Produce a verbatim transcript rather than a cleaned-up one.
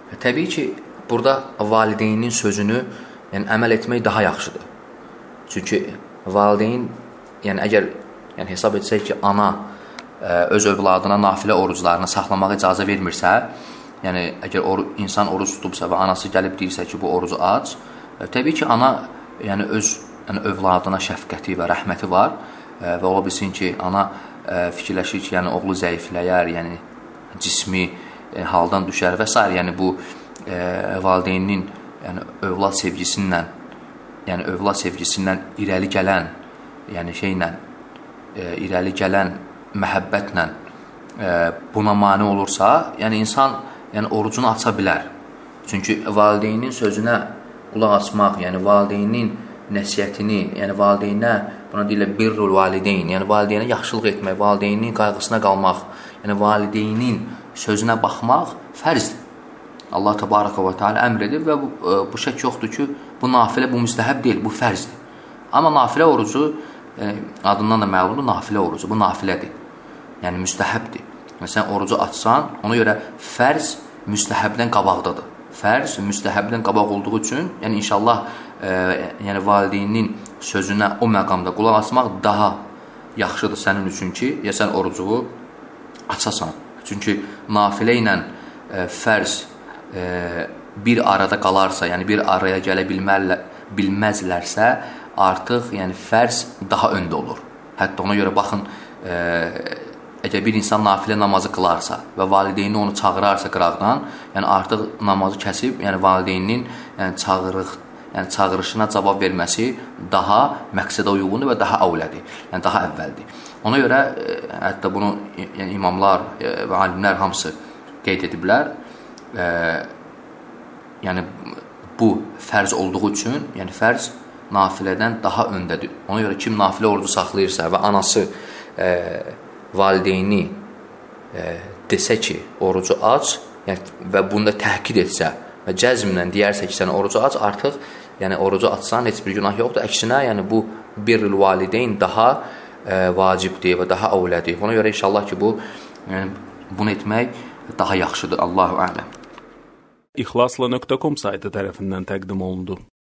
Təbii ki, burada valideynin sözünü yəni, əməl etmək daha yaxşıdır. Çünki valideyn, yəni əgər yəni, hesab etsək ki, ana ə, öz övladına nafilə oruclarını saxlamağa icazə vermirsə, yəni əgər or insan oruc tutubsa və anası gəlib deyirsə ki, bu orucu aç, ə, təbii ki, ana yəni, öz yəni, övladına şəfqəti və rəhməti var ə, və ola bilsin ki, ana ə, fikirləşir ki, yəni, oğlu zəifləyər, yəni cismi ə, haldan düşər və s. Yəni bu ə, valideynin yəni, övlad sevgisindən, yəni övlad sevgisindən irəli gələn, yəni şeylə, ə, irəli gələn məhəbbətlə ə, buna mane olursa, yəni insan yəni orucunu aça bilər. Çünki valideynin sözünə qulaq asmaq, yəni valideynin nəsihətini, yəni valideynə, buna deyirlər birrul valideyn, yəni valideynə yaxşılıq etmək, valideynin qayğısına qalmaq, yəni valideynin sözünə baxmaq fərzdir. Allah təbaraka və teala əmr edir və bu, bu şək yoxdur ki, bu nafilə, bu müstəhəb deyil, bu fərzdir. Amma nafilə orucu, e, adından da məlumdur, nafilə orucu, bu nafilədir. Yəni müstəhəbdir. Məsələn, orucu açsan, ona görə fərz müstəhəbdən qabaqdadır. Fərz müstəhəbdən qabaq olduğu üçün, yəni inşallah, e, yəni valideynin sözünə o məqamda qulaq asmaq daha yaxşıdır sənin üçün ki, ya sən orucu açasan. Çünki nafilə ilə e, fərz e, bir arada qalarsa, yəni bir araya gələ bilmərlə, bilməzlərsə, artıq yəni fərz daha öndə olur. Hətta ona görə baxın, e, əgər bir insan nafilə namazı qılarsa və valideyni onu çağırarsa qıraqdan, yəni artıq namazı kəsib, yəni valideynin yəni, çağırıq, yəni çağırışına cavab verməsi daha məqsədə uyğundur və daha avlədir, yəni daha əvvəldir. Ona görə e, hətta bunu yəni, imamlar e, və alimlər hamısı qeyd ediblər. E, yəni bu fərz olduğu üçün, yəni fərz nafilədən daha öndədir. Ona görə kim nafilə orucu saxlayırsa və anası e, valideyni e, desə ki, orucu aç, yəni, və bunda təhkid etsə və cəzmlə deyərsə ki, sən orucu aç, artıq yəni orucu açsan heç bir günah yoxdur. Əksinə, yəni bu birrül valideyn daha e, vacibdir və daha avlədir. Ona görə inşallah ki, bu yəni, bunu etmək daha yaxşıdır. Allahu ələm. İxlasla nöqtə com saytı tərəfindən təqdim olundu.